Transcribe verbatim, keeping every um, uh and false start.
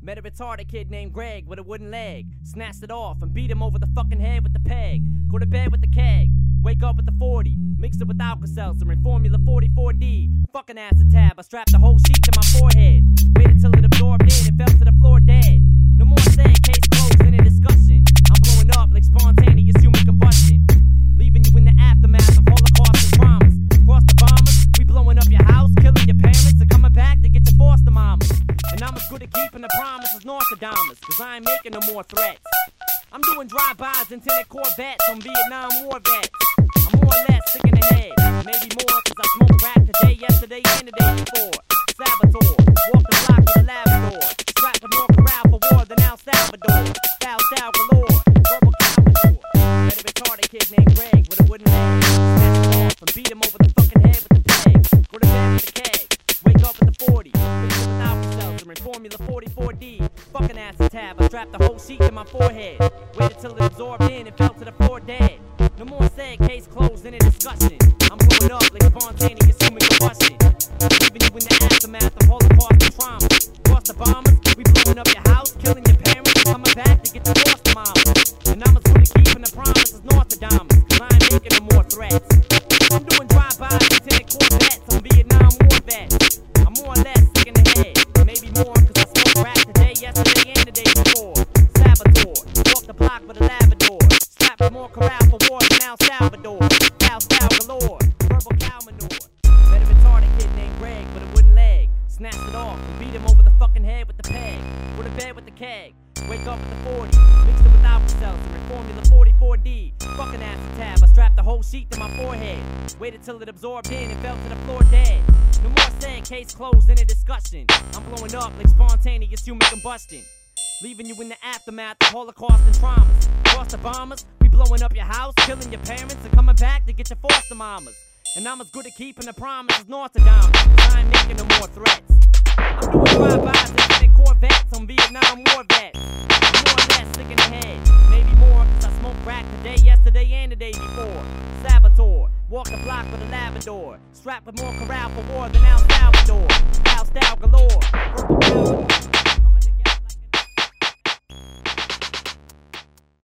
Met a retarded kid named Greg with a wooden leg. Snatched it off and beat him over the fucking head with the peg. Go to bed with the keg. Wake up with the forty. Mixed it with Alka-Seltzer and Formula forty-four D. Fucking acetab. I strapped the whole sheet to my forehead. Waited till it absorbed in and fell to the floor dead. No more said, case closed, any discussion. I'm blowing up like spontaneous human combustion. Leaving you in the aftermath of Holocaust and traumas. Cross the bombers, we blowing up your house, killing your parents, and coming back to get your foster mamas. And I'm as good at keeping the promise as Nostradamus, cause I ain't making no more threats. I'm doing drive-bys in tinted Corvettes on Vietnam War vets. I'm more or less sick in the head, maybe more, cause I smoked crack today, yesterday, and the day before. Saboteur, walk the block with a Labrador. Strapped with more corral for war than El Salvador. Foul style galore, verbal commodore. Met a retarded kid named Greg with a wooden leg. Snatched it off and beat him over the fucking head with the peg. Go to bed with the keg, wake up with the forty. Mix it with Alka-Seltzer and Formula forty-four D. Fucking acetab, I strapped the whole sheet to my forehead. Waited till it absorbed in and fell to the floor dead. No more said, case closed, any discussion. I'm blowing up like spontaneous human combustion. Leaving you in the aftermath of Holocaust and trauma. Cross the bombers, we blowing up your house, killing your parents, coming back to get the foster mamas. And I'm as good at keeping the promise as Nostradamus, cause I ain't making no more threats. I'm doing drive-bys in tinted Corvettes on Vietnam War vets. I'm more or less sick in the head, maybe more, cause I smoked crack today, yesterday, and the day before. Saboteur, walk the block with a Labrador. Strapped with more corral for war than El Salvador. Foul style galore, verbal cow manure. Met a retarded kid named Greg with a wooden leg. Snatched it off and beat him over the fucking head with the peg. Go to bed with the keg, wake up with the forty. Mixed it with Alka-Seltzer and Formula forty-four D. Fucking acetab, I strapped the whole sheet to my forehead. Waited till it absorbed in and fell to the floor dead. No more said, case closed, any discussion. I'm blowing up like spontaneous human combustion. Leaving you in the aftermath of Holocaust and traumas. Cross the bombers, we blowing up your house, killing your parents, and coming back to get your foster mamas. And I'm as good at keeping the promise as Nostradamus, cause I ain't making no more threats. I'm doing drive-bys in tinted Corvettes on Vietnam War vets. I'm more or less sick in the head, maybe more, cause I smoked crack today, yesterday, and the day before. Saboteur, walk the block with a Labrador. Strapped with more corral for war than El Salvador. Foul style galore, purple power.